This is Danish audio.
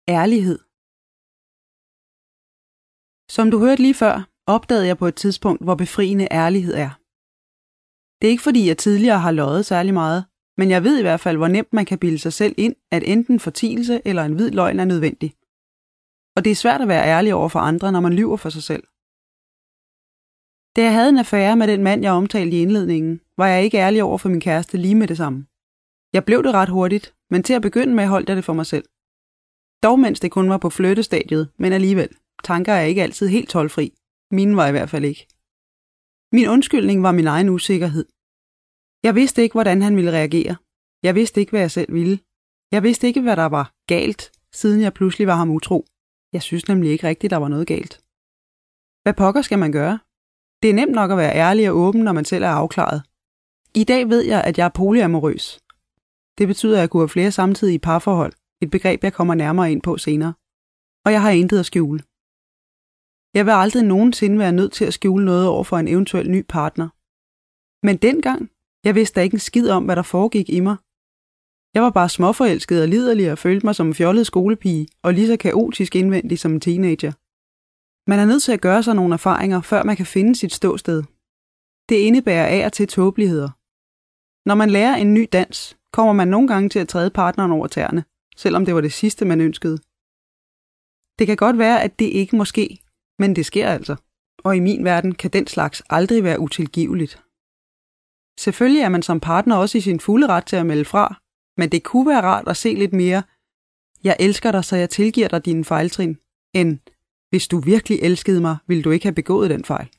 Ærlighed. Som du hørte lige før, opdagede jeg på et tidspunkt, hvor befriende ærlighed er. Det er ikke fordi, jeg tidligere har løjet særlig meget, men jeg ved i hvert fald, hvor nemt man kan bilde sig selv ind, at enten fortielse eller en hvid løgn er nødvendig. Og det er svært at være ærlig over for andre, når man lyver for sig selv. Da jeg havde en affære med den mand, jeg omtalte i indledningen, var jeg ikke ærlig over for min kæreste lige med det samme. Jeg blev det ret hurtigt, men til at begynde med holdt jeg det for mig selv. Dog mens det kun var på flyttestadiet, men alligevel. Tanker er ikke altid helt toldfri. Mine var i hvert fald ikke. Min undskyldning var min egen usikkerhed. Jeg vidste ikke, hvordan han ville reagere. Jeg vidste ikke, hvad jeg selv ville. Jeg vidste ikke, hvad der var galt, siden jeg pludselig var ham utro. Jeg synes nemlig ikke rigtigt, der var noget galt. Hvad pokker skal man gøre? Det er nemt nok at være ærlig og åben, når man selv er afklaret. I dag ved jeg, at jeg er polyamorøs. Det betyder, at jeg kunne have flere samtidige parforhold. Et begreb, jeg kommer nærmere ind på senere. Og jeg har intet at skjule. Jeg vil aldrig nogensinde være nødt til at skjule noget over for en eventuel ny partner. Men dengang, jeg vidste da ikke en skid om, hvad der foregik i mig. Jeg var bare småforelsket og liderlig og følte mig som en fjollet skolepige og lige så kaotisk indvendig som en teenager. Man er nødt til at gøre sig nogle erfaringer, før man kan finde sit ståsted. Det indebærer af og til tåbeligheder. Når man lærer en ny dans, kommer man nogle gange til at træde partneren over tæerne, selvom det var det sidste, man ønskede. Det kan godt være, at det ikke må ske, men det sker altså. Og i min verden kan den slags aldrig være utilgiveligt. Selvfølgelig er man som partner også i sin fulde ret til at melde fra, men det kunne være rart at se lidt mere, jeg elsker dig, så jeg tilgiver dig dine fejltrin, end hvis du virkelig elskede mig, ville du ikke have begået den fejl.